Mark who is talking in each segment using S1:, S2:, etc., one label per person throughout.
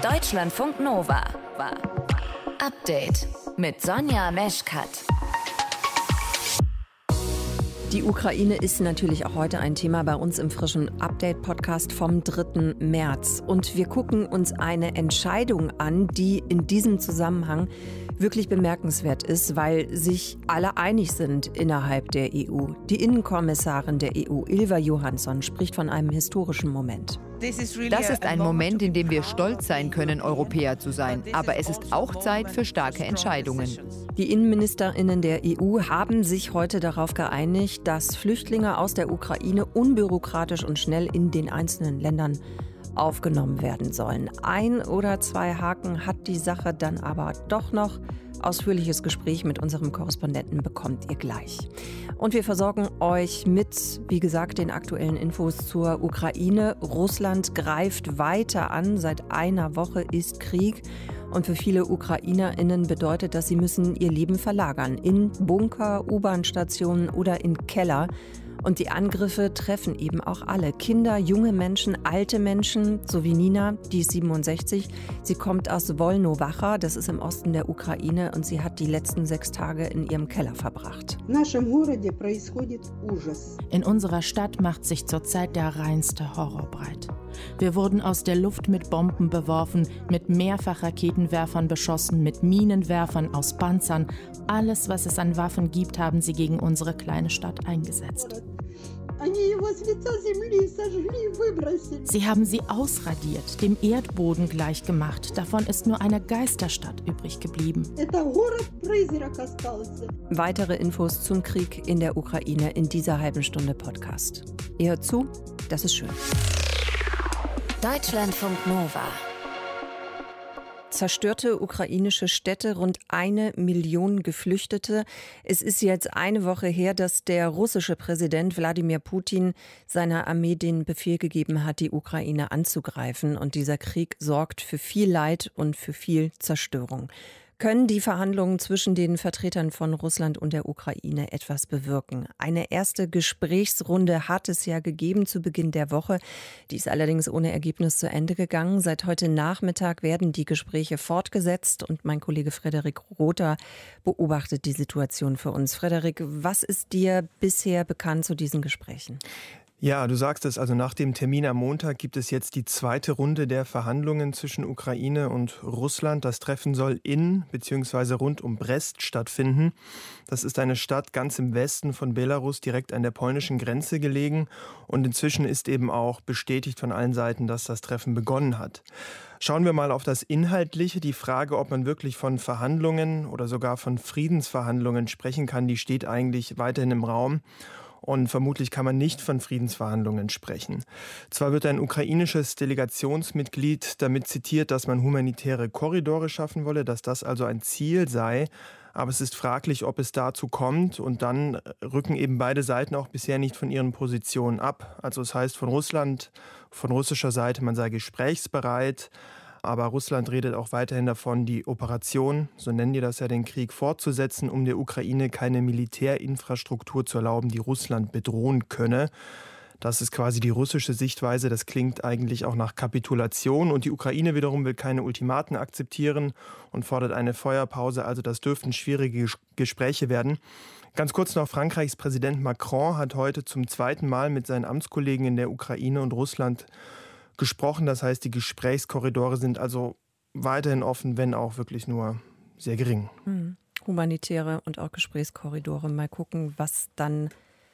S1: Deutschlandfunk Nova. Update mit Sonja Meschkat.
S2: Die Ukraine ist natürlich auch heute ein Thema bei uns im frischen Update-Podcast vom 3. März. Und wir gucken uns eine Entscheidung an, die in diesem Zusammenhang wirklich bemerkenswert ist, weil sich alle einig sind innerhalb der EU. Die Innenkommissarin der EU, Ylva Johansson, spricht von einem historischen Moment.
S3: Das ist ein Moment, in dem wir stolz sein können, Europäer zu sein. Aber es ist auch Zeit für starke Entscheidungen.
S2: Die InnenministerInnen der EU haben sich heute darauf geeinigt, dass Flüchtlinge aus der Ukraine unbürokratisch und schnell in den einzelnen Ländern aufgenommen werden sollen. 1 oder 2 Haken hat die Sache dann aber doch noch. Ausführliches Gespräch mit unserem Korrespondenten bekommt ihr gleich. Und wir versorgen euch mit, wie gesagt, den aktuellen Infos zur Ukraine. Russland greift weiter an. Seit einer Woche ist Krieg. Und für viele UkrainerInnen bedeutet das, sie müssen ihr Leben verlagern. In Bunker, U-Bahn-Stationen oder in Keller. Und die Angriffe treffen eben auch alle. Kinder, junge Menschen, alte Menschen, so wie Nina, die ist 67. Sie kommt aus Wolnowacha, das ist im Osten der Ukraine, und sie hat die letzten 6 Tage in ihrem Keller verbracht.
S4: In unserer Stadt macht sich zurzeit der reinste Horror breit. Wir wurden aus der Luft mit Bomben beworfen, mit Mehrfachraketenwerfern beschossen, mit Minenwerfern aus Panzern. Alles, was es an Waffen gibt, haben sie gegen unsere kleine Stadt eingesetzt. Sie haben sie ausradiert, dem Erdboden gleichgemacht. Davon ist nur eine Geisterstadt übrig geblieben.
S2: Weitere Infos zum Krieg in der Ukraine in dieser halben Stunde Podcast. Ihr hört zu, das ist schön.
S1: Deutschlandfunk Nova.
S2: Zerstörte ukrainische Städte, rund 1 Million Geflüchtete. Es ist jetzt eine Woche her, dass der russische Präsident Wladimir Putin seiner Armee den Befehl gegeben hat, die Ukraine anzugreifen. Und dieser Krieg sorgt für viel Leid und für viel Zerstörung. Können die Verhandlungen zwischen den Vertretern von Russland und der Ukraine etwas bewirken? Eine erste Gesprächsrunde hat es ja gegeben zu Beginn der Woche. Die ist allerdings ohne Ergebnis zu Ende gegangen. Seit heute Nachmittag werden die Gespräche fortgesetzt und mein Kollege Frederik Rother beobachtet die Situation für uns. Frederik, was ist dir bisher bekannt zu diesen Gesprächen?
S5: Ja, du sagst es, also nach dem Termin am Montag gibt es jetzt die zweite Runde der Verhandlungen zwischen Ukraine und Russland. Das Treffen soll in bzw. rund um Brest stattfinden. Das ist eine Stadt ganz im Westen von Belarus, direkt an der polnischen Grenze gelegen. Und inzwischen ist eben auch bestätigt von allen Seiten, dass das Treffen begonnen hat. Schauen wir mal auf das Inhaltliche. Die Frage, ob man wirklich von Verhandlungen oder sogar von Friedensverhandlungen sprechen kann, die steht eigentlich weiterhin im Raum. Und vermutlich kann man nicht von Friedensverhandlungen sprechen. Zwar wird ein ukrainisches Delegationsmitglied damit zitiert, dass man humanitäre Korridore schaffen wolle, dass das also ein Ziel sei. Aber es ist fraglich, ob es dazu kommt. Und dann rücken eben beide Seiten auch bisher nicht von ihren Positionen ab. Also es heißt von Russland, von russischer Seite, man sei gesprächsbereit. Aber Russland redet auch weiterhin davon, die Operation, so nennen die das ja, den Krieg fortzusetzen, um der Ukraine keine Militärinfrastruktur zu erlauben, die Russland bedrohen könne. Das ist quasi die russische Sichtweise. Das klingt eigentlich auch nach Kapitulation. Und die Ukraine wiederum will keine Ultimaten akzeptieren und fordert eine Feuerpause. Also das dürften schwierige Gespräche werden. Ganz kurz noch, Frankreichs Präsident Macron hat heute zum 2. Mal mit seinen Amtskollegen in der Ukraine und Russland gesprochen. Das heißt, die Gesprächskorridore sind also weiterhin offen, wenn auch wirklich nur sehr gering.
S2: Humanitäre und auch Gesprächskorridore. Mal gucken, was dann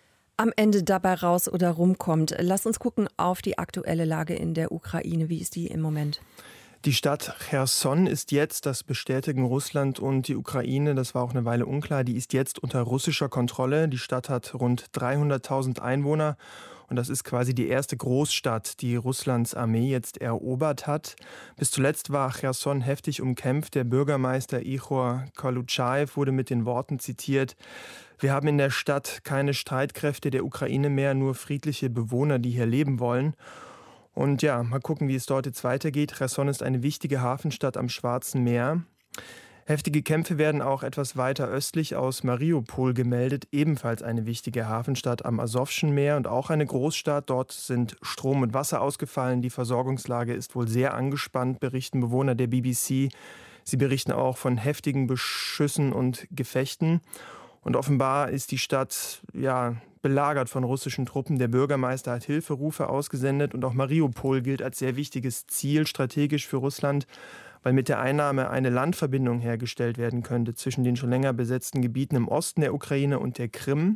S2: am Ende dabei raus oder rumkommt. Lass uns gucken auf die aktuelle Lage in der Ukraine. Wie ist die im Moment?
S5: Die Stadt Cherson ist jetzt, das bestätigen Russland und die Ukraine, das war auch eine Weile unklar, die ist jetzt unter russischer Kontrolle. Die Stadt hat rund 300.000 Einwohner und das ist quasi die erste Großstadt, die Russlands Armee jetzt erobert hat. Bis zuletzt war Cherson heftig umkämpft. Der Bürgermeister Ihor Kolutschew wurde mit den Worten zitiert: Wir haben in der Stadt keine Streitkräfte der Ukraine mehr, nur friedliche Bewohner, die hier leben wollen. Und ja, mal gucken, wie es dort jetzt weitergeht. Cherson ist eine wichtige Hafenstadt am Schwarzen Meer. Heftige Kämpfe werden auch etwas weiter östlich aus Mariupol gemeldet, ebenfalls eine wichtige Hafenstadt am Asowschen Meer und auch eine Großstadt. Dort sind Strom und Wasser ausgefallen. Die Versorgungslage ist wohl sehr angespannt, berichten Bewohner der BBC. Sie berichten auch von heftigen Beschüssen und Gefechten. Und offenbar ist die Stadt belagert von russischen Truppen. Der Bürgermeister hat Hilferufe ausgesendet und auch Mariupol gilt als sehr wichtiges Ziel strategisch für Russland, weil mit der Einnahme eine Landverbindung hergestellt werden könnte zwischen den schon länger besetzten Gebieten im Osten der Ukraine und der Krim.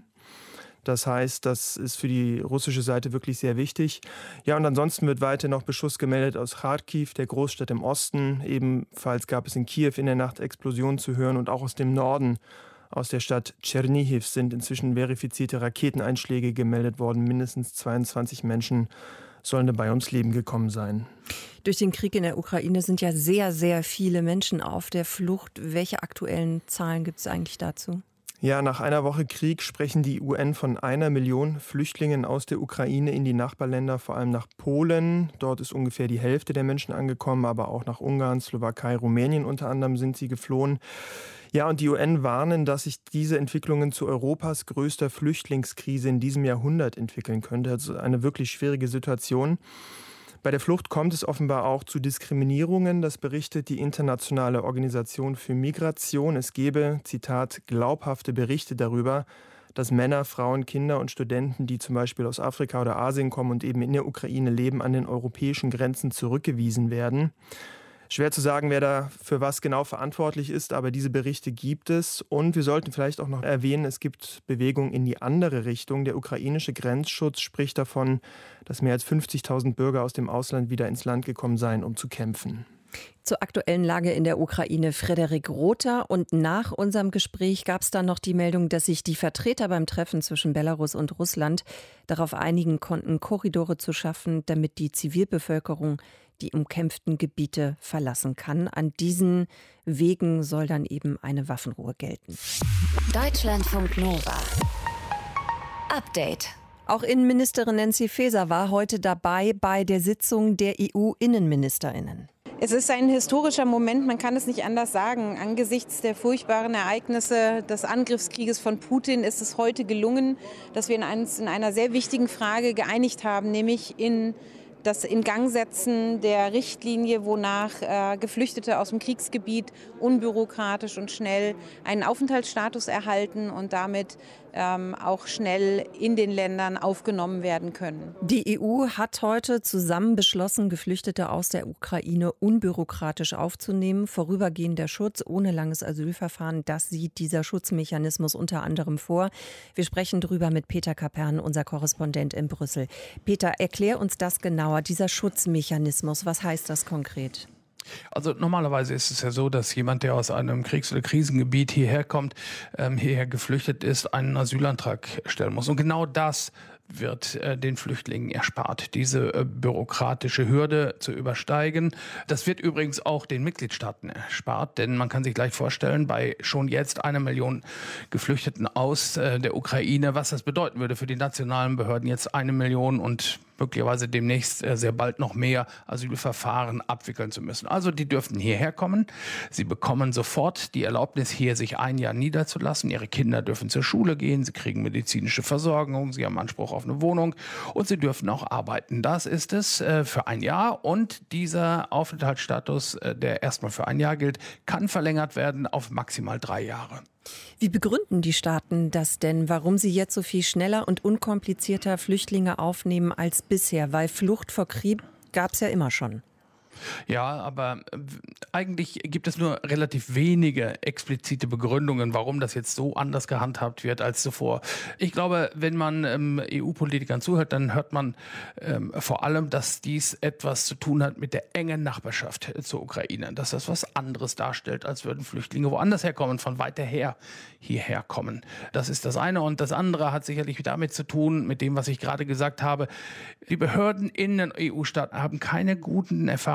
S5: Das heißt, das ist für die russische Seite wirklich sehr wichtig. Ja, und ansonsten wird weiter noch Beschuss gemeldet aus Kharkiv, der Großstadt im Osten. Ebenfalls gab es in Kiew in der Nacht Explosionen zu hören und auch aus dem Norden. Aus der Stadt Tschernihiv sind inzwischen verifizierte Raketeneinschläge gemeldet worden. Mindestens 22 Menschen sollen dabei ums Leben gekommen sein.
S2: Durch den Krieg in der Ukraine sind ja sehr, sehr viele Menschen auf der Flucht. Welche aktuellen Zahlen gibt es eigentlich dazu?
S5: Ja, nach einer Woche Krieg sprechen die UN von 1 Million Flüchtlingen aus der Ukraine in die Nachbarländer, vor allem nach Polen. Dort ist ungefähr die Hälfte der Menschen angekommen, aber auch nach Ungarn, Slowakei, Rumänien unter anderem sind sie geflohen. Ja, und die UN warnen, dass sich diese Entwicklungen zu Europas größter Flüchtlingskrise in diesem Jahrhundert entwickeln könnte. Also eine wirklich schwierige Situation. Bei der Flucht kommt es offenbar auch zu Diskriminierungen. Das berichtet die Internationale Organisation für Migration. Es gebe, Zitat, glaubhafte Berichte darüber, dass Männer, Frauen, Kinder und Studenten, die zum Beispiel aus Afrika oder Asien kommen und eben in der Ukraine leben, an den europäischen Grenzen zurückgewiesen werden. Schwer zu sagen, wer da für was genau verantwortlich ist, aber diese Berichte gibt es. Und wir sollten vielleicht auch noch erwähnen, es gibt Bewegungen in die andere Richtung. Der ukrainische Grenzschutz spricht davon, dass mehr als 50.000 Bürger aus dem Ausland wieder ins Land gekommen seien, um zu kämpfen.
S2: Zur aktuellen Lage in der Ukraine Frederik Rother. Und nach unserem Gespräch gab es dann noch die Meldung, dass sich die Vertreter beim Treffen zwischen Belarus und Russland darauf einigen konnten, Korridore zu schaffen, damit die Zivilbevölkerung die umkämpften Gebiete verlassen kann. An diesen Wegen soll dann eben eine Waffenruhe gelten.
S1: Deutschlandfunk Nova. Update.
S2: Auch Innenministerin Nancy Faeser war heute dabei bei der Sitzung der EU-Innenministerinnen.
S6: Es ist ein historischer Moment, man kann es nicht anders sagen. Angesichts der furchtbaren Ereignisse des Angriffskrieges von Putin ist es heute gelungen, dass wir uns in einer sehr wichtigen Frage geeinigt haben, nämlich in das Ingangsetzen der Richtlinie, wonach Geflüchtete aus dem Kriegsgebiet unbürokratisch und schnell einen Aufenthaltsstatus erhalten und damit auch schnell in den Ländern aufgenommen werden können.
S2: Die EU hat heute zusammen beschlossen, Geflüchtete aus der Ukraine unbürokratisch aufzunehmen. Vorübergehender Schutz ohne langes Asylverfahren, das sieht dieser Schutzmechanismus unter anderem vor. Wir sprechen darüber mit Peter Kapern, unser Korrespondent in Brüssel. Peter, erklär uns das genauer, dieser Schutzmechanismus. Was heißt das konkret?
S7: Also normalerweise ist es ja so, dass jemand, der aus einem Kriegs- oder Krisengebiet hierher kommt, hierher geflüchtet ist, einen Asylantrag stellen muss. Und genau das wird den Flüchtlingen erspart, diese bürokratische Hürde zu übersteigen. Das wird übrigens auch den Mitgliedstaaten erspart, denn man kann sich gleich vorstellen, bei schon jetzt 1 Million Geflüchteten aus der Ukraine, was das bedeuten würde für die nationalen Behörden, jetzt 1 Million und möglicherweise demnächst sehr bald noch mehr Asylverfahren abwickeln zu müssen. Also die dürften hierher kommen. Sie bekommen sofort die Erlaubnis, hier sich 1 Jahr niederzulassen. Ihre Kinder dürfen zur Schule gehen, sie kriegen medizinische Versorgung, sie haben Anspruch auf eine Wohnung und sie dürfen auch arbeiten. Das ist es für 1 Jahr und dieser Aufenthaltsstatus, der erstmal für 1 Jahr gilt, kann verlängert werden auf maximal 3 Jahre.
S2: Wie begründen die Staaten das denn, warum sie jetzt so viel schneller und unkomplizierter Flüchtlinge aufnehmen als bisher? Weil Flucht vor Krieg gab es ja immer schon.
S7: Ja, aber eigentlich gibt es nur relativ wenige explizite Begründungen, warum das jetzt so anders gehandhabt wird als zuvor. Ich glaube, wenn man EU-Politikern zuhört, dann hört man vor allem, dass dies etwas zu tun hat mit der engen Nachbarschaft zur Ukraine. Dass das was anderes darstellt, als würden Flüchtlinge woanders herkommen, von weiter her hierher kommen. Das ist das eine. Und das andere hat sicherlich damit zu tun, mit dem, was ich gerade gesagt habe. Die Behörden in den EU-Staaten haben keine guten Erfahrungen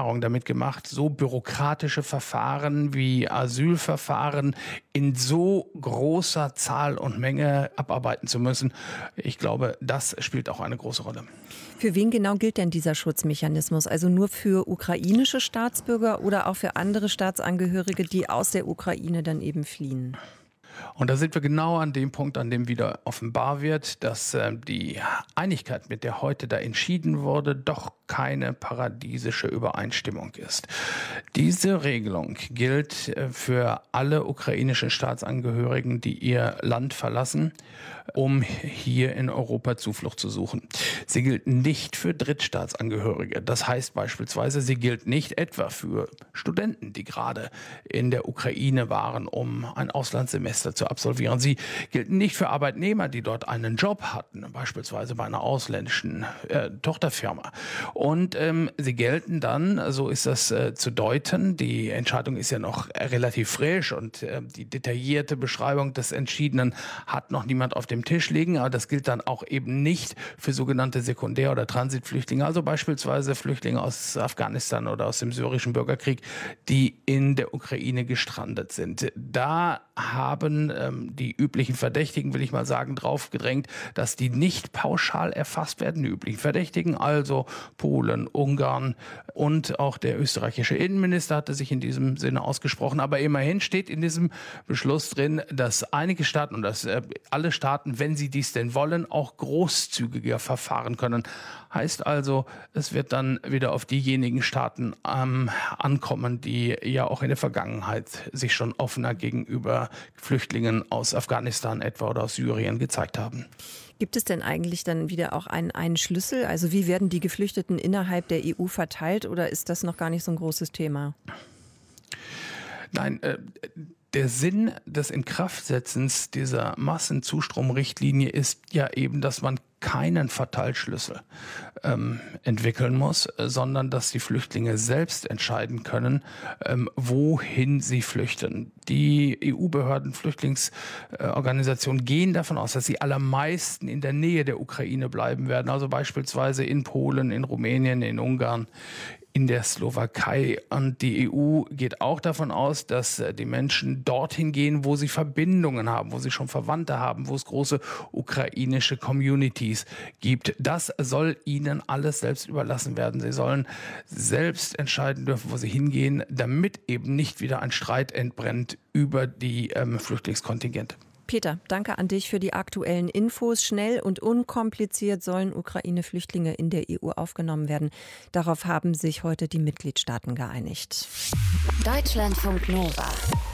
S7: Erfahrungen damit gemacht, so bürokratische Verfahren wie Asylverfahren in so großer Zahl und Menge abarbeiten zu müssen. Ich glaube, das spielt auch eine große Rolle.
S2: Für wen genau gilt denn dieser Schutzmechanismus? Also nur für ukrainische Staatsbürger oder auch für andere Staatsangehörige, die aus der Ukraine dann eben fliehen?
S7: Und da sind wir genau an dem Punkt, an dem wieder offenbar wird, dass die Einigkeit, mit der heute da entschieden wurde, doch keine paradiesische Übereinstimmung ist. Diese Regelung gilt für alle ukrainischen Staatsangehörigen, die ihr Land verlassen, um hier in Europa Zuflucht zu suchen. Sie gilt nicht für Drittstaatsangehörige. Das heißt beispielsweise, sie gilt nicht etwa für Studenten, die gerade in der Ukraine waren, um ein Auslandssemester zu absolvieren. Sie gilt nicht für Arbeitnehmer, die dort einen Job hatten, beispielsweise bei einer ausländischen Tochterfirma. Und sie gelten dann, so ist das zu deuten, die Entscheidung ist ja noch relativ frisch und die detaillierte Beschreibung des Entschiedenen hat noch niemand auf dem Tisch liegen, aber das gilt dann auch eben nicht für sogenannte Sekundär- oder Transitflüchtlinge, also beispielsweise Flüchtlinge aus Afghanistan oder aus dem syrischen Bürgerkrieg, die in der Ukraine gestrandet sind. Da haben die üblichen Verdächtigen, will ich mal sagen, drauf gedrängt, dass die nicht pauschal erfasst werden. Die üblichen Verdächtigen, also Polen, Ungarn und auch der österreichische Innenminister hatte sich in diesem Sinne ausgesprochen. Aber immerhin steht in diesem Beschluss drin, dass einige Staaten und dass alle Staaten, wenn sie dies denn wollen, auch großzügiger verfahren können. Heißt also, es wird dann wieder auf diejenigen Staaten ankommen, die ja auch in der Vergangenheit sich schon offener gegenüber Flüchtlingen aus Afghanistan etwa oder aus Syrien gezeigt haben.
S2: Gibt es denn eigentlich dann wieder auch einen Schlüssel? Also wie werden die Geflüchteten innerhalb der EU verteilt oder ist das noch gar nicht so ein großes Thema?
S7: Nein, der Sinn des Inkraftsetzens dieser Massenzustromrichtlinie ist ja eben, dass man keinen Verteilschlüssel entwickeln muss, sondern dass die Flüchtlinge selbst entscheiden können, wohin sie flüchten. Die EU-Behörden, Flüchtlingsorganisationen gehen davon aus, dass sie allermeisten in der Nähe der Ukraine bleiben werden, also beispielsweise in Polen, in Rumänien, in Ungarn, in der Slowakei. Und die EU geht auch davon aus, dass die Menschen dorthin gehen, wo sie Verbindungen haben, wo sie schon Verwandte haben, wo es große ukrainische Communities gibt. Das soll ihnen alles selbst überlassen werden. Sie sollen selbst entscheiden dürfen, wo sie hingehen, damit eben nicht wieder ein Streit entbrennt über die Flüchtlingskontingente.
S2: Peter, danke an dich für die aktuellen Infos. Schnell und unkompliziert sollen Ukraine-Flüchtlinge in der EU aufgenommen werden. Darauf haben sich heute die Mitgliedstaaten geeinigt.
S1: Deutschlandfunk Nova.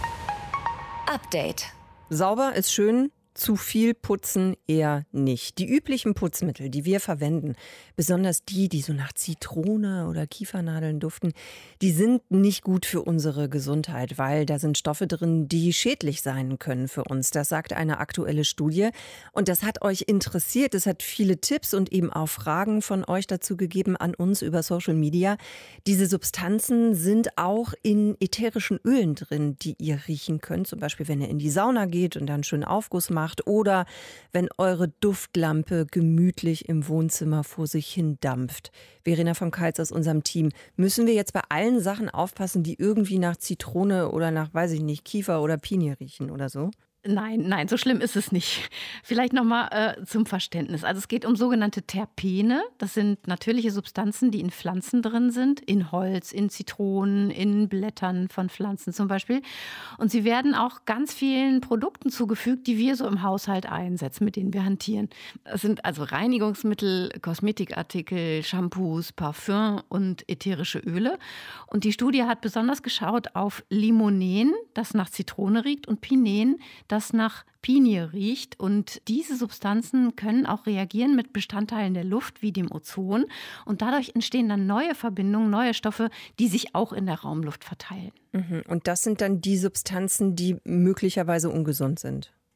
S1: Update.
S2: Sauber ist schön. Zu viel putzen eher nicht. Die üblichen Putzmittel, die wir verwenden, besonders die so nach Zitrone oder Kiefernadeln duften, die sind nicht gut für unsere Gesundheit, weil da sind Stoffe drin, die schädlich sein können für uns. Das sagt eine aktuelle Studie. Und das hat euch interessiert. Es hat viele Tipps und eben auch Fragen von euch dazu gegeben an uns über Social Media. Diese Substanzen sind auch in ätherischen Ölen drin, die ihr riechen könnt. Zum Beispiel, wenn ihr in die Sauna geht und dann schön Aufguss macht. Oder wenn eure Duftlampe gemütlich im Wohnzimmer vor sich hin dampft. Verena von Kals aus unserem Team. Müssen wir jetzt bei allen Sachen aufpassen, die irgendwie nach Zitrone oder nach, weiß ich nicht, Kiefer oder Pinie riechen oder so?
S8: Nein, so schlimm ist es nicht. Vielleicht nochmal zum Verständnis. Also es geht um sogenannte Terpene. Das sind natürliche Substanzen, die in Pflanzen drin sind, in Holz, in Zitronen, in Blättern von Pflanzen zum Beispiel. Und sie werden auch ganz vielen Produkten zugefügt, die wir so im Haushalt einsetzen, mit denen wir hantieren. Es sind also Reinigungsmittel, Kosmetikartikel, Shampoos, Parfüm und ätherische Öle. Und die Studie hat besonders geschaut auf Limonen, das nach Zitrone riecht, und Pinen, das nach Pinie riecht. Und diese Substanzen können auch reagieren mit Bestandteilen der Luft wie dem Ozon. Und dadurch entstehen dann neue Verbindungen, neue Stoffe, die sich auch in der Raumluft verteilen.
S2: Und das sind dann die Substanzen, die möglicherweise ungesund sind?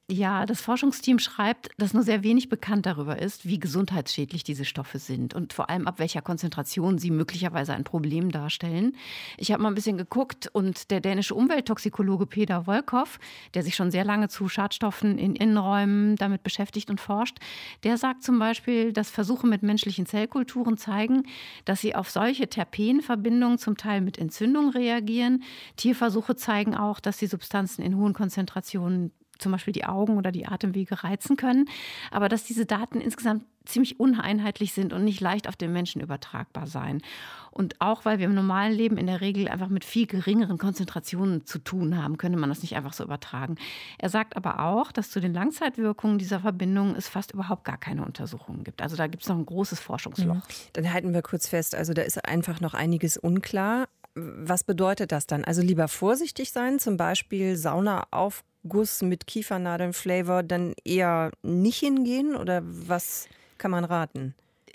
S8: Ja, das Forschungsteam schreibt, dass nur sehr wenig bekannt darüber ist, wie gesundheitsschädlich diese Stoffe sind und vor allem ab welcher Konzentration sie möglicherweise ein Problem darstellen. Ich habe mal ein bisschen geguckt und der dänische Umwelttoxikologe Peter Volkov, der sich schon sehr lange zu Schadstoffen in Innenräumen damit beschäftigt und forscht, der sagt zum Beispiel, dass Versuche mit menschlichen Zellkulturen zeigen, dass sie auf solche Terpenverbindungen zum Teil mit Entzündung reagieren. Tierversuche zeigen auch, dass die Substanzen in hohen Konzentrationen zum Beispiel die Augen oder die Atemwege reizen können, aber dass diese Daten insgesamt ziemlich uneinheitlich sind und nicht leicht auf den Menschen übertragbar seien. Und auch, weil wir im normalen Leben in der Regel einfach mit viel geringeren Konzentrationen zu tun haben, könnte man das nicht einfach so übertragen. Er sagt aber auch, dass zu den Langzeitwirkungen dieser Verbindungen es fast überhaupt gar keine Untersuchungen gibt. Also da gibt es noch ein großes Forschungsloch.
S2: Dann halten wir kurz fest, also da ist einfach noch einiges unklar. Was bedeutet das dann? Also lieber vorsichtig sein, zum Beispiel Saunaaufguss mit Kiefernadeln-Flavor, dann eher nicht hingehen oder was kann man raten?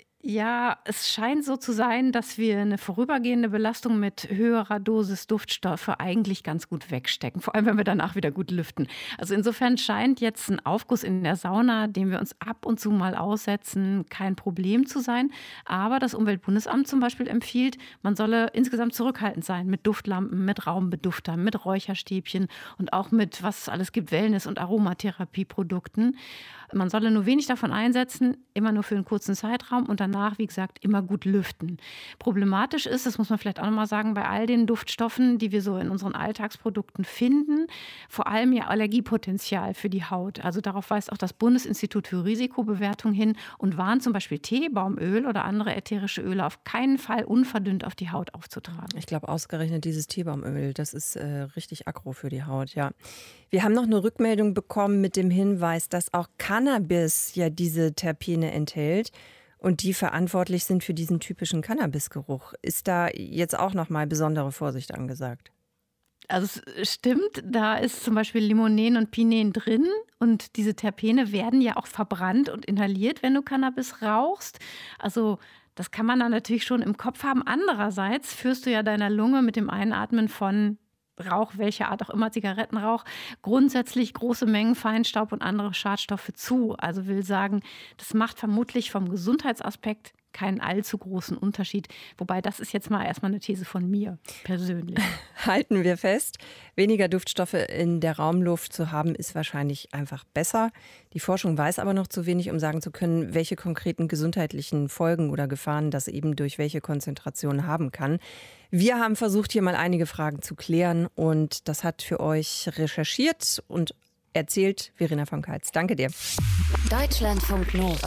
S8: Ja, es scheint so zu sein, dass wir eine vorübergehende Belastung mit höherer Dosis Duftstoffe eigentlich ganz gut wegstecken. Vor allem, wenn wir danach wieder gut lüften. Also insofern scheint jetzt ein Aufguss in der Sauna, dem wir uns ab und zu mal aussetzen, kein Problem zu sein. Aber das Umweltbundesamt zum Beispiel empfiehlt, man solle insgesamt zurückhaltend sein mit Duftlampen, mit Raumbeduftern, mit Räucherstäbchen und auch mit, was es alles gibt, Wellness- und Aromatherapieprodukten. Man solle nur wenig davon einsetzen, immer nur für einen kurzen Zeitraum und danach, wie gesagt, immer gut lüften. Problematisch ist, das muss man vielleicht auch nochmal sagen, bei all den Duftstoffen, die wir so in unseren Alltagsprodukten finden, vor allem ja Allergiepotenzial für die Haut. Also darauf weist auch das Bundesinstitut für Risikobewertung hin und warnt zum Beispiel Teebaumöl oder andere ätherische Öle auf keinen Fall unverdünnt auf die Haut aufzutragen.
S2: Ich glaube, ausgerechnet dieses Teebaumöl, das ist richtig aggro für die Haut, ja. Wir haben noch eine Rückmeldung bekommen mit dem Hinweis, dass auch Cannabis ja diese Terpene enthält und die verantwortlich sind für diesen typischen Cannabisgeruch. Ist da jetzt auch noch mal besondere Vorsicht angesagt?
S8: Also es stimmt, da ist zum Beispiel Limonen und Pinen drin und diese Terpene werden ja auch verbrannt und inhaliert, wenn du Cannabis rauchst. Also das kann man dann natürlich schon im Kopf haben. Andererseits führst du ja deiner Lunge mit dem Einatmen von Rauch, welcher Art auch immer, Zigarettenrauch, grundsätzlich große Mengen Feinstaub und andere Schadstoffe zu. Also will sagen, das macht vermutlich vom Gesundheitsaspekt keinen allzu großen Unterschied. Wobei das ist jetzt mal erstmal eine These von mir persönlich.
S2: Halten wir fest, weniger Duftstoffe in der Raumluft zu haben, ist wahrscheinlich einfach besser. Die Forschung weiß aber noch zu wenig, um sagen zu können, welche konkreten gesundheitlichen Folgen oder Gefahren das eben durch welche Konzentration haben kann. Wir haben versucht, hier mal einige Fragen zu klären und das hat für euch recherchiert und erzählt Verena von Kaltz. Danke dir.
S1: Deutschlandfunk Nova.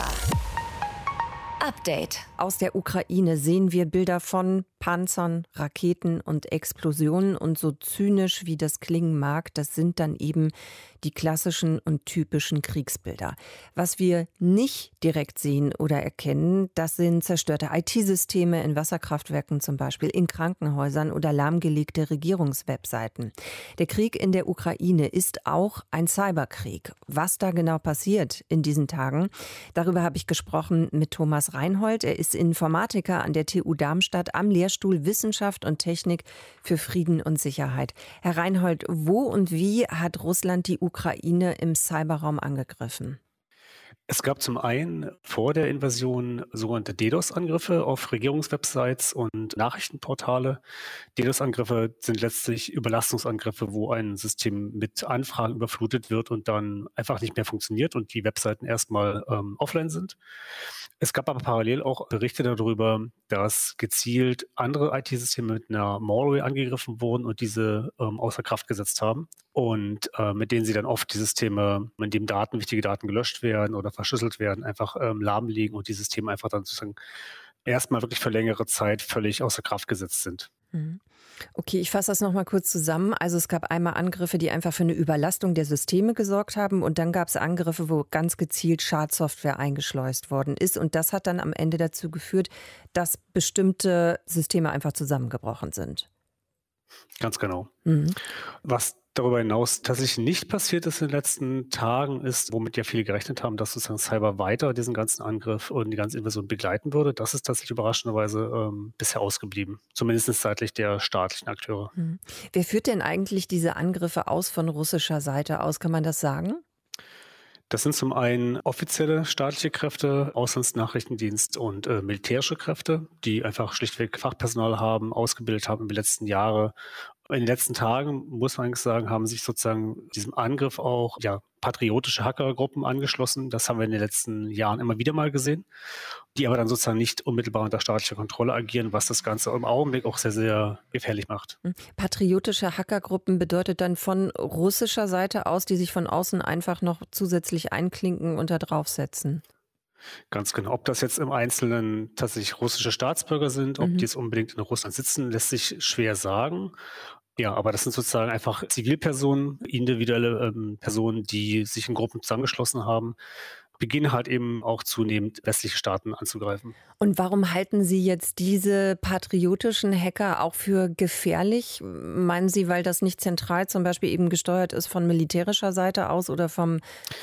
S1: Update.
S2: Aus der Ukraine sehen wir Bilder von Panzern, Raketen und Explosionen. Und so zynisch wie das klingen mag, das sind dann eben die klassischen und typischen Kriegsbilder. Was wir nicht direkt sehen oder erkennen, das sind zerstörte IT-Systeme in Wasserkraftwerken zum Beispiel, in Krankenhäusern oder lahmgelegte Regierungswebseiten. Der Krieg in der Ukraine ist auch ein Cyberkrieg. Was da genau passiert in diesen Tagen, darüber habe ich gesprochen mit Thomas Reinhold. Er ist Informatiker an der TU Darmstadt am Lehrstuhl Wissenschaft und Technik für Frieden und Sicherheit. Herr Reinhold, wo und wie hat Russland die Ukraine im Cyberraum angegriffen?
S9: Es gab zum einen vor der Invasion sogenannte DDoS-Angriffe auf Regierungswebsites und Nachrichtenportale. DDoS-Angriffe sind letztlich Überlastungsangriffe, wo ein System mit Anfragen überflutet wird und dann einfach nicht mehr funktioniert und die Webseiten erstmal offline sind. Es gab aber parallel auch Berichte darüber, dass gezielt andere IT-Systeme mit einer Malware angegriffen wurden und diese außer Kraft gesetzt haben. Und mit denen sie dann oft die Systeme, in dem wichtige Daten gelöscht werden oder verschlüsselt werden, einfach lahmlegen und die Systeme einfach dann sozusagen erstmal wirklich für längere Zeit völlig außer Kraft gesetzt sind.
S2: Okay, ich fasse das nochmal kurz zusammen. Also es gab einmal Angriffe, die einfach für eine Überlastung der Systeme gesorgt haben und dann gab es Angriffe, wo ganz gezielt Schadsoftware eingeschleust worden ist und das hat dann am Ende dazu geführt, dass bestimmte Systeme einfach zusammengebrochen sind.
S9: Ganz genau. Was darüber hinaus tatsächlich nicht passiert ist in den letzten Tagen, ist, womit ja viele gerechnet haben, dass sozusagen Cyber weiter diesen ganzen Angriff und die ganze Invasion begleiten würde. Das ist tatsächlich überraschenderweise bisher ausgeblieben, zumindest seitlich der staatlichen Akteure.
S2: Wer führt denn eigentlich diese Angriffe aus von russischer Seite aus? Kann man das sagen?
S9: Das sind zum einen offizielle staatliche Kräfte, Auslandsnachrichtendienst und militärische Kräfte, die einfach schlichtweg Fachpersonal haben, ausgebildet haben über die letzten Jahre. In den letzten Tagen, muss man eigentlich sagen, haben sich sozusagen diesem Angriff auch patriotische Hackergruppen angeschlossen. Das haben wir in den letzten Jahren immer wieder mal gesehen, die aber dann sozusagen nicht unmittelbar unter staatlicher Kontrolle agieren, was das Ganze im Augenblick auch sehr, sehr gefährlich macht.
S2: Patriotische Hackergruppen bedeutet dann von russischer Seite aus, die sich von außen einfach noch zusätzlich einklinken und da draufsetzen.
S9: Ganz genau. Ob das jetzt im Einzelnen tatsächlich russische Staatsbürger sind, ob die jetzt unbedingt in Russland sitzen, lässt sich schwer sagen. Ja, aber das sind sozusagen einfach Zivilpersonen, individuelle Personen, die sich in Gruppen zusammengeschlossen haben, beginnen halt eben auch zunehmend westliche Staaten anzugreifen.
S2: Und warum halten Sie jetzt diese patriotischen Hacker auch für gefährlich? Meinen Sie, weil das nicht zentral zum Beispiel eben gesteuert ist von militärischer Seite aus oder von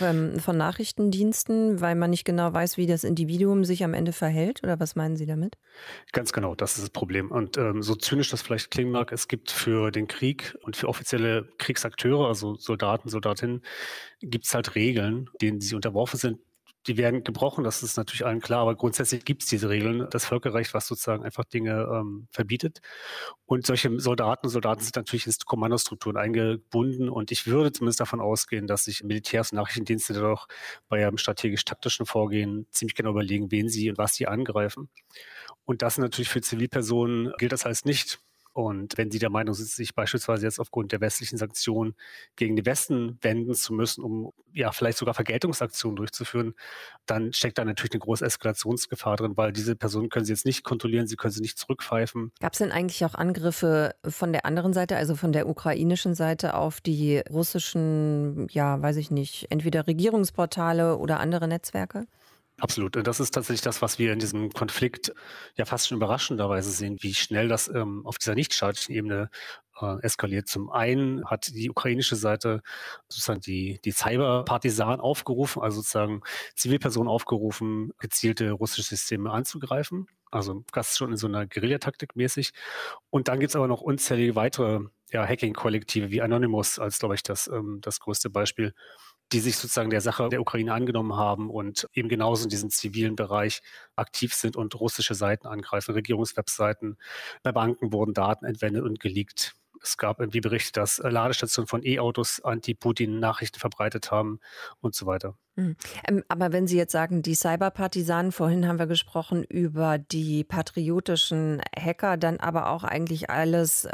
S2: Nachrichtendiensten, weil man nicht genau weiß, wie das Individuum sich am Ende verhält? Oder was meinen Sie damit?
S9: Ganz genau, das ist das Problem. Und so zynisch das vielleicht klingen mag, es gibt für den Krieg und für offizielle Kriegsakteure, also Soldaten, Soldatinnen, gibt es halt Regeln, denen sie unterworfen sind. Die werden gebrochen, das ist natürlich allen klar, aber grundsätzlich gibt es diese Regeln, das Völkerrecht, was sozusagen einfach Dinge verbietet. Und solche Soldaten sind natürlich in Kommandostrukturen eingebunden und ich würde zumindest davon ausgehen, dass sich Militärs- und Nachrichtendienste doch bei ihrem strategisch-taktischen Vorgehen ziemlich genau überlegen, wen sie und was sie angreifen. Und das natürlich für Zivilpersonen gilt das als nicht. Und wenn sie der Meinung sind, sich beispielsweise jetzt aufgrund der westlichen Sanktionen gegen den Westen wenden zu müssen, um vielleicht sogar Vergeltungsaktionen durchzuführen, dann steckt da natürlich eine große Eskalationsgefahr drin, weil diese Personen können sie jetzt nicht kontrollieren, sie können sie nicht zurückpfeifen.
S2: Gab es denn eigentlich auch Angriffe von der anderen Seite, also von der ukrainischen Seite auf die russischen, weiß ich nicht, entweder Regierungsportale oder andere Netzwerke?
S9: Absolut. Und das ist tatsächlich das, was wir in diesem Konflikt fast schon überraschenderweise sehen, wie schnell das auf dieser nichtstaatlichen Ebene eskaliert. Zum einen hat die ukrainische Seite sozusagen die Cyber-Partisanen aufgerufen, also sozusagen Zivilpersonen aufgerufen, gezielte russische Systeme anzugreifen. Also das schon in so einer Guerillataktik mäßig. Und dann gibt es aber noch unzählige weitere Hacking-Kollektive wie Anonymous als, glaube ich, das größte Beispiel, die sich sozusagen der Sache der Ukraine angenommen haben und eben genauso in diesem zivilen Bereich aktiv sind und russische Seiten angreifen, Regierungswebseiten. Bei Banken wurden Daten entwendet und geleakt. Es gab irgendwie Berichte, dass Ladestationen von E-Autos Anti-Putin-Nachrichten verbreitet haben und so weiter.
S2: Aber wenn Sie jetzt sagen, die Cyberpartisanen, vorhin haben wir gesprochen über die patriotischen Hacker, dann aber auch eigentlich alles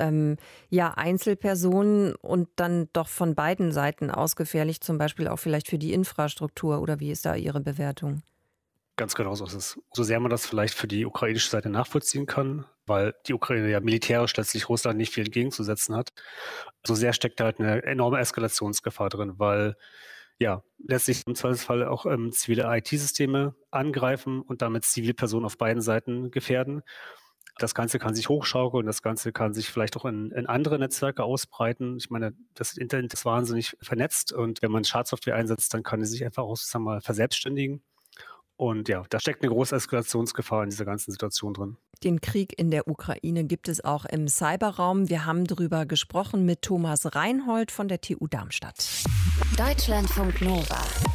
S2: Einzelpersonen und dann doch von beiden Seiten aus gefährlich, zum Beispiel auch vielleicht für die Infrastruktur, oder wie ist da Ihre Bewertung?
S9: Ganz genau so ist es. So sehr man das vielleicht für die ukrainische Seite nachvollziehen kann, weil die Ukraine militärisch letztlich Russland nicht viel entgegenzusetzen hat, so sehr steckt halt eine enorme Eskalationsgefahr drin, weil letztlich im Zweifelsfall auch zivile IT-Systeme angreifen und damit Zivilpersonen auf beiden Seiten gefährden. Das Ganze kann sich hochschaukeln, das Ganze kann sich vielleicht auch in andere Netzwerke ausbreiten. Ich meine, das Internet ist wahnsinnig vernetzt und wenn man Schadsoftware einsetzt, dann kann es sich einfach auch sozusagen mal verselbstständigen. Und da steckt eine große Eskalationsgefahr in dieser ganzen Situation drin.
S2: Den Krieg in der Ukraine gibt es auch im Cyberraum. Wir haben darüber gesprochen mit Thomas Reinhold von der TU Darmstadt.
S1: Deutschlandfunk Nova.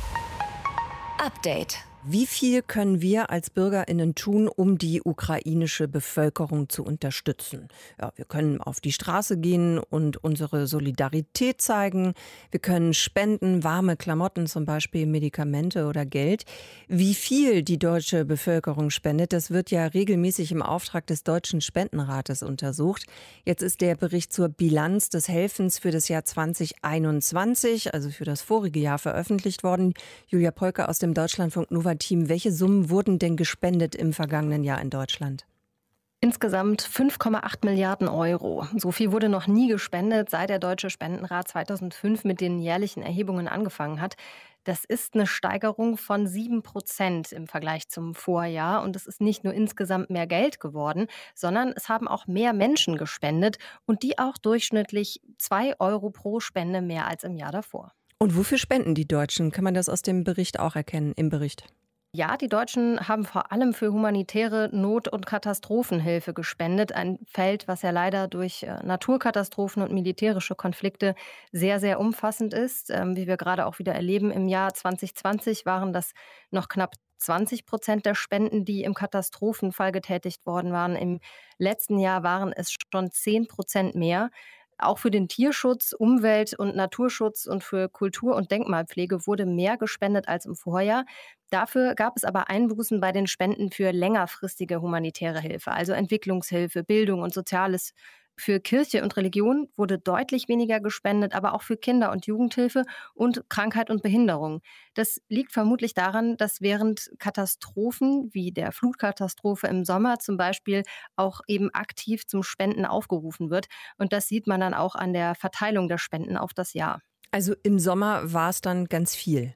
S1: Update.
S2: Wie viel können wir als BürgerInnen tun, um die ukrainische Bevölkerung zu unterstützen? Wir können auf die Straße gehen und unsere Solidarität zeigen. Wir können spenden, warme Klamotten, zum Beispiel Medikamente oder Geld. Wie viel die deutsche Bevölkerung spendet, das wird ja regelmäßig im Auftrag des Deutschen Spendenrates untersucht. Jetzt ist der Bericht zur Bilanz des Helfens für das Jahr 2021, also für das vorige Jahr, veröffentlicht worden. Julia Polke aus dem Deutschlandfunk Nova Team, welche Summen wurden denn gespendet im vergangenen Jahr in Deutschland?
S10: Insgesamt 5,8 Milliarden Euro. So viel wurde noch nie gespendet, seit der Deutsche Spendenrat 2005 mit den jährlichen Erhebungen angefangen hat. Das ist eine Steigerung von 7% im Vergleich zum Vorjahr. Und es ist nicht nur insgesamt mehr Geld geworden, sondern es haben auch mehr Menschen gespendet und die auch durchschnittlich 2 Euro pro Spende mehr als im Jahr davor.
S2: Und wofür spenden die Deutschen? Kann man das aus dem Bericht auch erkennen, im Bericht?
S10: Ja, die Deutschen haben vor allem für humanitäre Not- und Katastrophenhilfe gespendet. Ein Feld, was ja leider durch Naturkatastrophen und militärische Konflikte sehr, sehr umfassend ist. Wie wir gerade auch wieder erleben, im Jahr 2020 waren das noch knapp 20% der Spenden, die im Katastrophenfall getätigt worden waren. Im letzten Jahr waren es schon 10% mehr. Auch für den Tierschutz, Umwelt- und Naturschutz und für Kultur- und Denkmalpflege wurde mehr gespendet als im Vorjahr. Dafür gab es aber Einbußen bei den Spenden für längerfristige humanitäre Hilfe, also Entwicklungshilfe, Bildung und Soziales. Für Kirche und Religion wurde deutlich weniger gespendet, aber auch für Kinder- und Jugendhilfe und Krankheit und Behinderung. Das liegt vermutlich daran, dass während Katastrophen wie der Flutkatastrophe im Sommer zum Beispiel auch eben aktiv zum Spenden aufgerufen wird. Und das sieht man dann auch an der Verteilung der Spenden auf das Jahr.
S2: Also im Sommer war es dann ganz viel.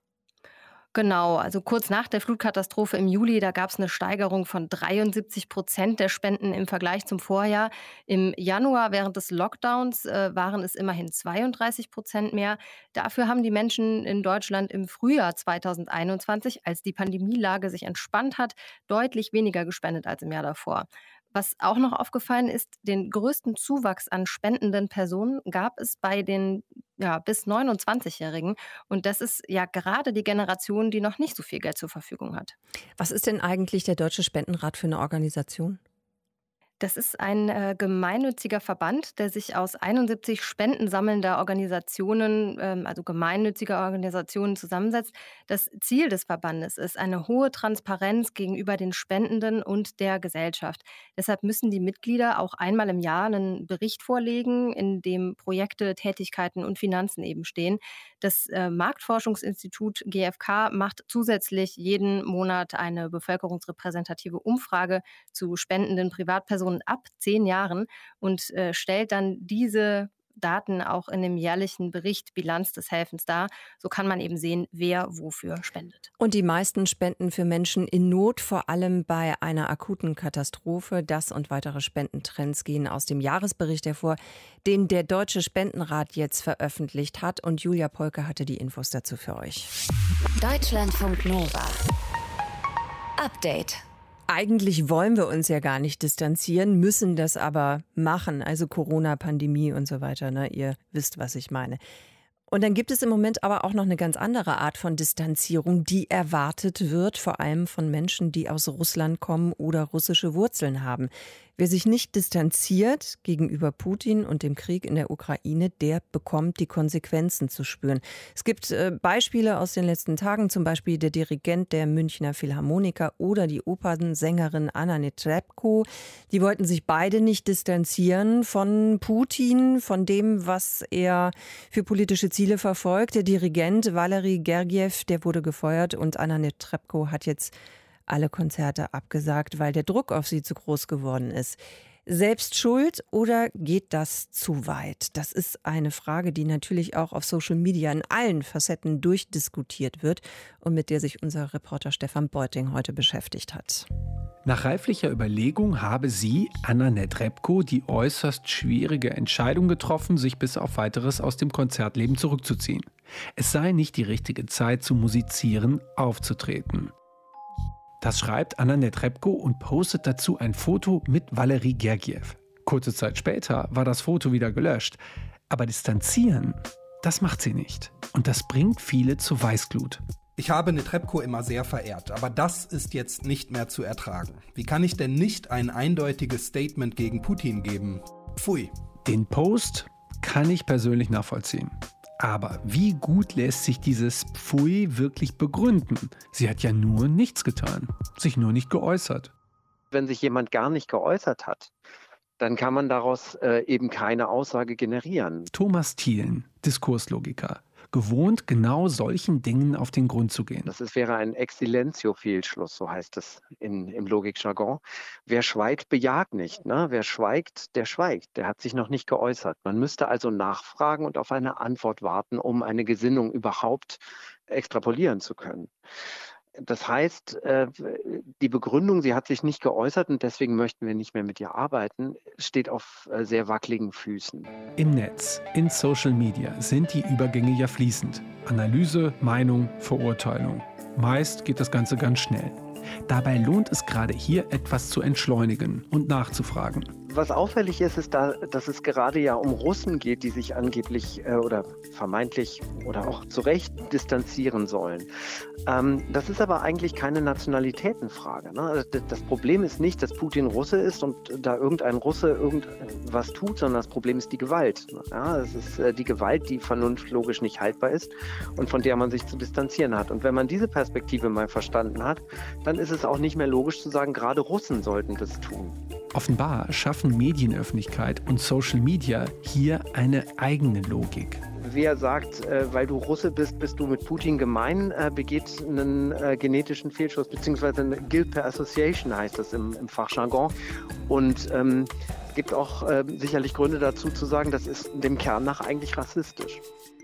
S10: Genau, also kurz nach der Flutkatastrophe im Juli, da gab es eine Steigerung von 73% der Spenden im Vergleich zum Vorjahr. Im Januar während des Lockdowns waren es immerhin 32% mehr. Dafür haben die Menschen in Deutschland im Frühjahr 2021, als die Pandemielage sich entspannt hat, deutlich weniger gespendet als im Jahr davor. Was auch noch aufgefallen ist, den größten Zuwachs an spendenden Personen gab es bei den bis 29-Jährigen. Und das ist ja gerade die Generation, die noch nicht so viel Geld zur Verfügung hat.
S2: Was ist denn eigentlich der Deutsche Spendenrat für eine Organisation?
S10: Das ist ein gemeinnütziger Verband, der sich aus 71 spendensammelnder Organisationen, also gemeinnütziger Organisationen zusammensetzt. Das Ziel des Verbandes ist eine hohe Transparenz gegenüber den Spendenden und der Gesellschaft. Deshalb müssen die Mitglieder auch einmal im Jahr einen Bericht vorlegen, in dem Projekte, Tätigkeiten und Finanzen eben stehen. Das Marktforschungsinstitut GfK macht zusätzlich jeden Monat eine bevölkerungsrepräsentative Umfrage zu spendenden Privatpersonen ab 10 Jahren und stellt dann diese Daten auch in dem jährlichen Bericht Bilanz des Helfens dar. So kann man eben sehen, wer wofür spendet.
S2: Und die meisten spenden für Menschen in Not, vor allem bei einer akuten Katastrophe. Das und weitere Spendentrends gehen aus dem Jahresbericht hervor, den der Deutsche Spendenrat jetzt veröffentlicht hat. Und Julia Polke hatte die Infos dazu für euch.
S1: Deutschlandfunk Nova. Update.
S2: Eigentlich wollen wir uns ja gar nicht distanzieren, müssen das aber machen. Also Corona-Pandemie und so weiter. Ne? Ihr wisst, was ich meine. Und dann gibt es im Moment aber auch noch eine ganz andere Art von Distanzierung, die erwartet wird, vor allem von Menschen, die aus Russland kommen oder russische Wurzeln haben. Wer sich nicht distanziert gegenüber Putin und dem Krieg in der Ukraine, der bekommt die Konsequenzen zu spüren. Es gibt Beispiele aus den letzten Tagen, zum Beispiel der Dirigent der Münchner Philharmoniker oder die Opernsängerin Anna Netrebko. Die wollten sich beide nicht distanzieren von Putin, von dem, was er für politische Ziele verfolgt. Der Dirigent Valery Gergiev, der wurde gefeuert und Anna Netrebko hat jetzt alle Konzerte abgesagt, weil der Druck auf sie zu groß geworden ist. Selbst schuld oder geht das zu weit? Das ist eine Frage, die natürlich auch auf Social Media in allen Facetten durchdiskutiert wird und mit der sich unser Reporter Stefan Beuting heute beschäftigt hat.
S11: Nach reiflicher Überlegung habe sie, Anna Netrebko, die äußerst schwierige Entscheidung getroffen, sich bis auf Weiteres aus dem Konzertleben zurückzuziehen. Es sei nicht die richtige Zeit zu musizieren, aufzutreten. Das schreibt Anna Netrebko und postet dazu ein Foto mit Valery Gergiev. Kurze Zeit später war das Foto wieder gelöscht. Aber distanzieren, das macht sie nicht. Und das bringt viele zur Weißglut.
S12: Ich habe Netrebko immer sehr verehrt, aber das ist jetzt nicht mehr zu ertragen. Wie kann ich denn nicht ein eindeutiges Statement gegen Putin geben? Pfui.
S11: Den Post kann ich persönlich nachvollziehen. Aber wie gut lässt sich dieses Pfui wirklich begründen? Sie hat ja nur nichts getan, sich nur nicht geäußert.
S13: Wenn sich jemand gar nicht geäußert hat, dann kann man daraus eben keine Aussage generieren.
S11: Thomas Thielen, Diskurslogiker, gewohnt, genau solchen Dingen auf den Grund zu gehen.
S13: Wäre ein Ex-Silentio-Fehlschluss, so heißt es im Logikjargon. Wer schweigt, bejagt nicht. Ne? Wer schweigt, der schweigt. Der hat sich noch nicht geäußert. Man müsste also nachfragen und auf eine Antwort warten, um eine Gesinnung überhaupt extrapolieren zu können. Das heißt, die Begründung, sie hat sich nicht geäußert und deswegen möchten wir nicht mehr mit ihr arbeiten, steht auf sehr wackeligen Füßen.
S11: Im Netz, in Social Media sind die Übergänge ja fließend. Analyse, Meinung, Verurteilung. Meist geht das Ganze ganz schnell. Dabei lohnt es gerade hier, etwas zu entschleunigen und nachzufragen.
S13: Was auffällig ist, ist, dass es gerade ja um Russen geht, die sich angeblich oder vermeintlich oder auch zu Recht distanzieren sollen. Das ist aber eigentlich keine Nationalitätenfrage. Ne? Also das Problem ist nicht, dass Putin Russe ist und da irgendein Russe irgendwas tut, sondern das Problem ist die Gewalt. Ja, es ist die Gewalt, die vernunftlogisch nicht haltbar ist und von der man sich zu distanzieren hat. Und wenn man diese Perspektive mal verstanden hat, dann ist es auch nicht mehr logisch zu sagen, gerade Russen sollten das tun.
S11: Offenbar schaffen Medienöffentlichkeit und Social Media hier eine eigene Logik.
S13: Wer sagt, weil du Russe bist, bist du mit Putin gemein, begeht einen genetischen Fehlschuss, beziehungsweise eine Guilt per Association heißt das im Fachjargon. Und es gibt auch sicherlich Gründe dazu zu sagen, das ist dem Kern nach eigentlich rassistisch.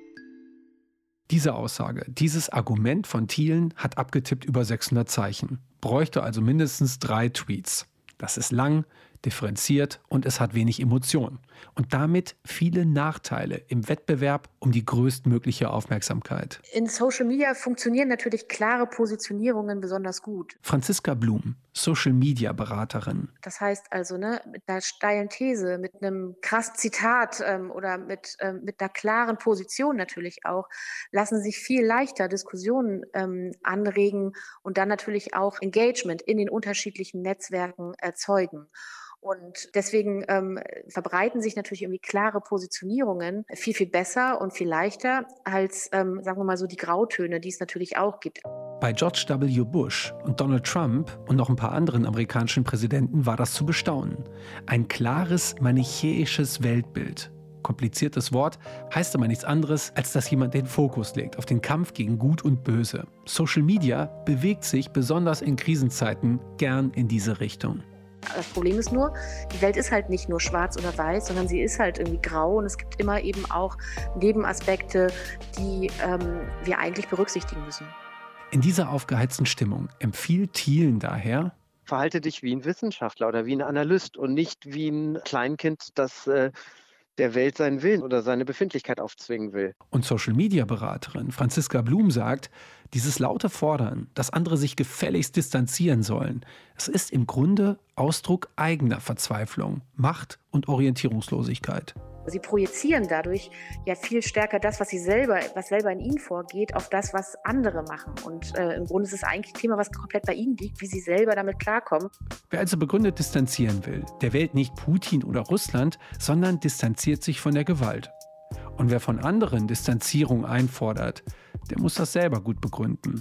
S11: Diese Aussage, dieses Argument von Thielen hat abgetippt über 600 Zeichen, bräuchte also mindestens 3 Tweets. Das ist lang, differenziert und es hat wenig Emotion. Und damit viele Nachteile im Wettbewerb um die größtmögliche Aufmerksamkeit.
S14: In Social Media funktionieren natürlich klare Positionierungen besonders gut.
S11: Franziska Blum, Social-Media-Beraterin.
S14: Das heißt also, mit einer steilen These, mit einem krassen Zitat oder mit einer klaren Position natürlich auch, lassen sich viel leichter Diskussionen anregen und dann natürlich auch Engagement in den unterschiedlichen Netzwerken erzeugen. Und deswegen verbreiten sich natürlich irgendwie klare Positionierungen viel, viel besser und viel leichter als, sagen wir mal so, die Grautöne, die es natürlich auch gibt.
S11: Bei George W. Bush und Donald Trump und noch ein paar anderen amerikanischen Präsidenten war das zu bestaunen. Ein klares, manichäisches Weltbild. Kompliziertes Wort, heißt aber nichts anderes, als dass jemand den Fokus legt auf den Kampf gegen Gut und Böse. Social Media bewegt sich besonders in Krisenzeiten gern in diese Richtung.
S14: Das Problem ist nur, die Welt ist halt nicht nur schwarz oder weiß, sondern sie ist halt irgendwie grau und es gibt immer eben auch Nebenaspekte, die wir eigentlich berücksichtigen müssen.
S11: In dieser aufgeheizten Stimmung empfiehlt Thielen daher:
S13: Verhalte dich wie ein Wissenschaftler oder wie ein Analyst und nicht wie ein Kleinkind, das der Welt seinen Willen oder seine Befindlichkeit aufzwingen will.
S11: Und Social-Media-Beraterin Franziska Blum sagt, dieses laute Fordern, dass andere sich gefälligst distanzieren sollen, es ist im Grunde Ausdruck eigener Verzweiflung, Macht und Orientierungslosigkeit.
S14: Sie projizieren dadurch ja viel stärker das, was selber in ihnen vorgeht, auf das, was andere machen. Und im Grunde ist es eigentlich ein Thema, was komplett bei ihnen liegt, wie sie selber damit klarkommen.
S11: Wer also begründet distanzieren will, der wählt nicht Putin oder Russland, sondern distanziert sich von der Gewalt. Und wer von anderen Distanzierung einfordert, der muss das selber gut begründen.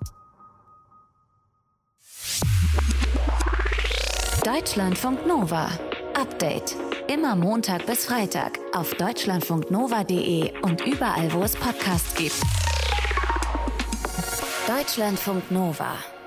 S1: Deutschlandfunk Nova. Update. Immer Montag bis Freitag auf deutschlandfunknova.de und überall, wo es Podcasts gibt. Deutschlandfunk Nova.